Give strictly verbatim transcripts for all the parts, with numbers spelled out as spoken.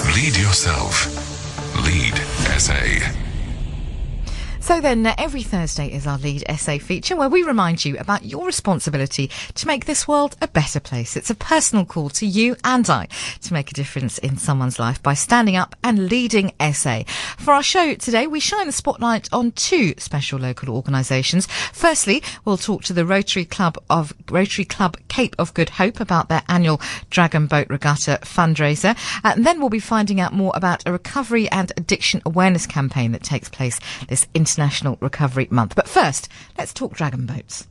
Lead yourself. Lead S A. So then, uh, every Thursday is our Lead Essay feature where we remind you about your responsibility to make this world a better place. It's a personal call to you and I to make a difference in someone's life by standing up and leading essay. For our show today, we shine the spotlight on two special local organisations. Firstly, we'll talk to the Rotary Club of Rotary Club Cape of Good Hope about their annual Dragon Boat Regatta fundraiser. Uh, and then we'll be finding out more about a recovery and addiction awareness campaign that takes place this International Recovery Month. But first, let's talk dragon boats.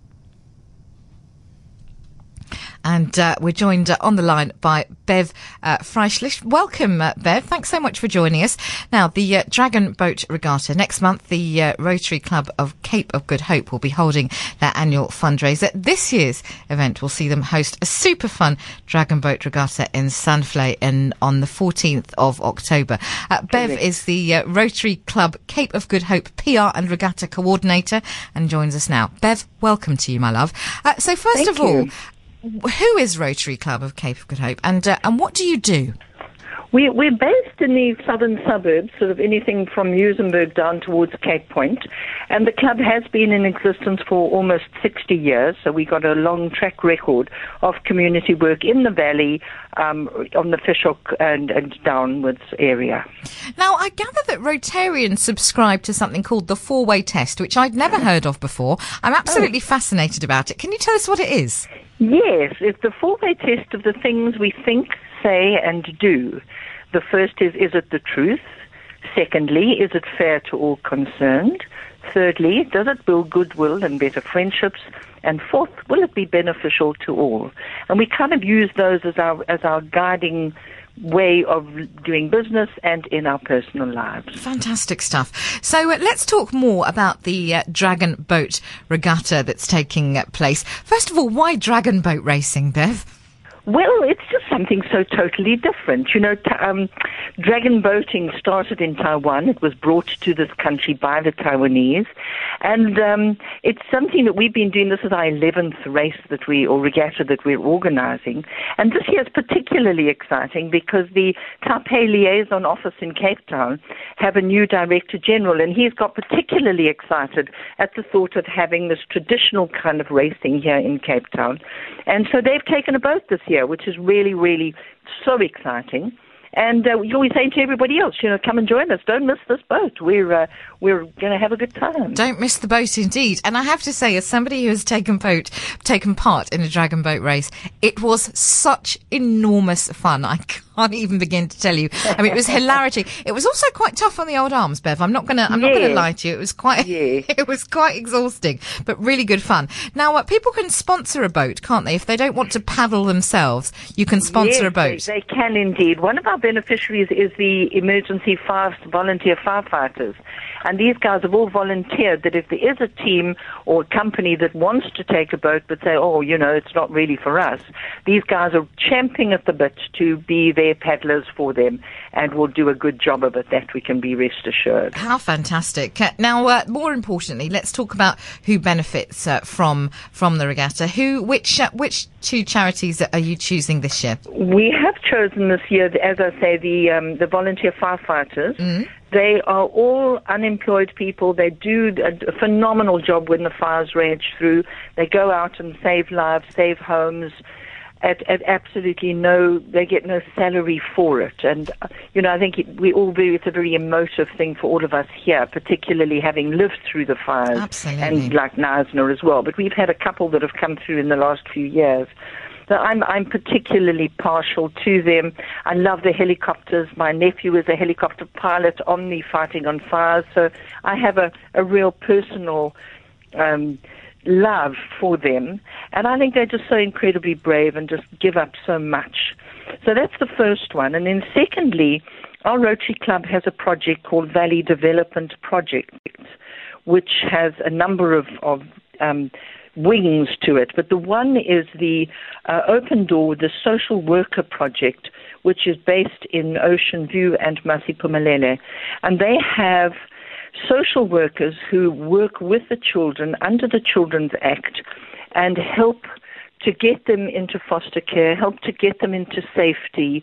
And uh, we're joined uh, on the line by Bev uh, Freischlich. Welcome, uh, Bev. Thanks so much for joining us. Now, the uh, Dragon Boat Regatta. Next month, the uh, Rotary Club of Cape of Good Hope will be holding their annual fundraiser. This year's event will see them host a super fun Dragon Boat Regatta in Sunflay in, on the fourteenth of October. Uh, Bev is the uh, Rotary Club Cape of Good Hope P R and Regatta Coordinator and joins us now. Bev, welcome to you, my love. Uh, so first Thank of all, you. Who is Rotary Club of Cape of Good Hope, and uh, and what do you do? We, we're based in the southern suburbs, sort of anything from Muizenberg down towards Cape Point, and the club has been in existence for almost sixty years, so we got a long track record of community work in the valley, um, on the Fishhook and, and downwards area. Now, I gather that Rotarians subscribe to something called the four-way test, which I'd never heard of before. I'm absolutely oh. fascinated about it. Can you tell us what it is? Yes, it's the four-way test of the things we think, say and do. The first is, is it the truth? Secondly, is it fair to all concerned? Thirdly, does it build goodwill and better friendships? And fourth, will it be beneficial to all? And we kind of use those as our as our guiding way of doing business and in our personal lives. Fantastic stuff. So uh, let's talk more about the uh, Dragon Boat Regatta that's taking uh, place. First of all, why dragon boat racing, Bev? Well, it's just something so totally different. You know, t- um, dragon boating started in Taiwan. It was brought to this country by the Taiwanese. And um, it's something that we've been doing. This is our eleventh race that we, or regatta that we're organizing. And this year is particularly exciting because the Taipei Liaison Office in Cape Town have a new Director General, and he's got particularly excited at the thought of having this traditional kind of racing here in Cape Town. And so they've taken a boat this year, which is really, really so exciting. And uh, we always say to everybody else, you know, come and join us. Don't miss this boat. We're uh, we're going to have a good time. Don't miss the boat, indeed. And I have to say, as somebody who has taken boat, taken part in a dragon boat race, it was such enormous fun. I can't even begin to tell you. I mean, it was hilarity. It was also quite tough on the old arms, Bev. I'm not going to. I'm yeah. not going to lie to you. It was quite. Yeah. It was quite exhausting, but really good fun. Now, uh, people can sponsor a boat, can't they? If they don't want to paddle themselves, you can sponsor yes, a boat. They, they can indeed. One of our beneficiaries is the emergency fire volunteer firefighters, and these guys have all volunteered that if there is a team or a company that wants to take a boat but say, oh, you know, it's not really for us, these guys are champing at the bit to be their paddlers for them and will do a good job of it. That we can be rest assured. How fantastic. Uh, now, uh, more importantly, let's talk about who benefits uh, from from the regatta. Who, which, uh, which two charities are you choosing this year? We have chosen this year, as I say, the um, the volunteer firefighters. Mm. They are all unemployed people. They do a, a phenomenal job when the fires rage through. They go out and save lives, save homes. At, at absolutely no, they get no salary for it. And, uh, you know, I think it, we all do, it's a very emotive thing for all of us here, particularly having lived through the fires. Absolutely. And like Knysna as well. But we've had a couple that have come through in the last few years. So I'm, I'm particularly partial to them. I love the helicopters. My nephew is a helicopter pilot on the Fighting on Fires. So I have a, a real personal um love for them, and I think they're just so incredibly brave and just give up so much. So that's the first one. And then secondly, our Rotary Club has a project called Valley Development Project, which has a number of, of um, wings to it. But the one is the uh, Open Door, the social worker project, which is based in Ocean View and Masipumalele. And they have social workers who work with the children under the Children's Act and help to get them into foster care, help to get them into safety,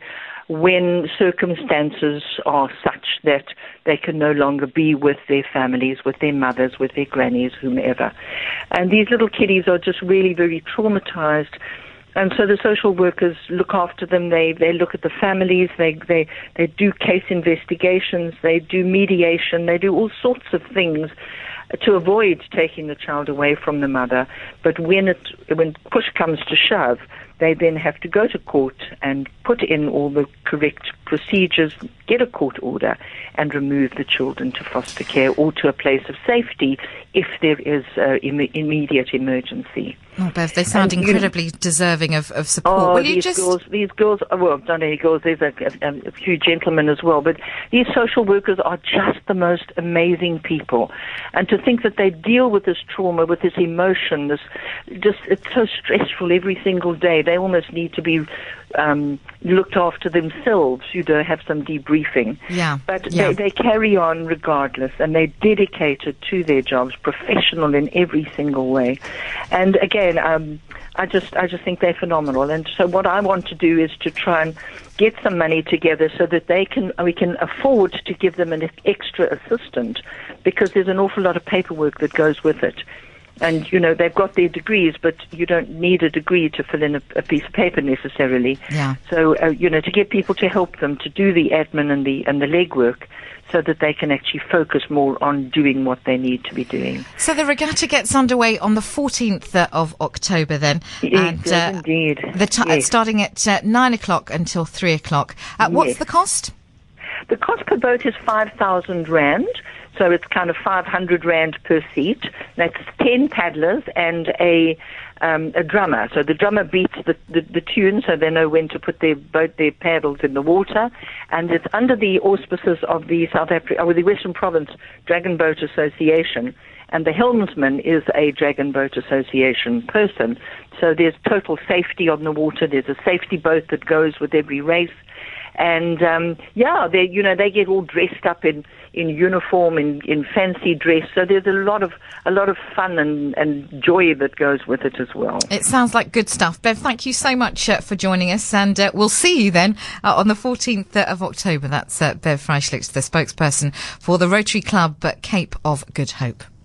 when circumstances are such that they can no longer be with their families, with their mothers, with their grannies, whomever. And these little kiddies are just really very traumatized. And so the social workers look after them. They they look at the families. They they they do case investigations. They do mediation. They do all sorts of things to avoid taking the child away from the mother. But when it when push comes to shove, they then have to go to court and put in all the correct procedures, get a court order, and remove the children to foster care or to a place of safety if there is uh, Im- immediate emergency. Oh, Bev, they sound and, incredibly you know, deserving of, of support. Oh, Will these you just... girls, these girls, well, not any girls, there's a, a, a few gentlemen as well, but these social workers are just the most amazing people. And to think that they deal with this trauma, with this emotion, this just, it's so stressful every single day. They almost need to be um, looked after themselves, you know, have some debriefing. Yeah. But yeah. They, they carry on regardless, and they're dedicated to their jobs, professional in every single way. And again, um, I just, I just think they're phenomenal. And so what I want to do is to try and get some money together so that they can, we can afford to give them an extra assistant, because there's an awful lot of paperwork that goes with it. And, you know, they've got their degrees, but you don't need a degree to fill in a, a piece of paper necessarily. Yeah. So, uh, you know, to get people to help them to do the admin and the and the legwork so that they can actually focus more on doing what they need to be doing. So the regatta gets underway on the fourteenth of October then. It and, does uh, indeed. The t- yes. Starting at uh, nine o'clock until three o'clock. Uh, what's yes. the cost? The cost per boat is five thousand rand. So it's kind of five hundred rand per seat. That's ten paddlers and a um, a drummer. So the drummer beats the, the, the tune, so they know when to put their boat, their paddles in the water. And it's under the auspices of the South Africa, or the Western Province Dragon Boat Association. And the helmsman is a Dragon Boat Association person. So there's total safety on the water. There's a safety boat that goes with every race. And, um, yeah, they, you know, they get all dressed up in, in uniform, in, in fancy dress. So there's a lot of, a lot of fun and, and joy that goes with it as well. It sounds like good stuff. Bev, thank you so much uh, for joining us. And uh, we'll see you then uh, on the fourteenth of October. That's uh, Bev Freischlicht, the spokesperson for the Rotary Club at Cape of Good Hope.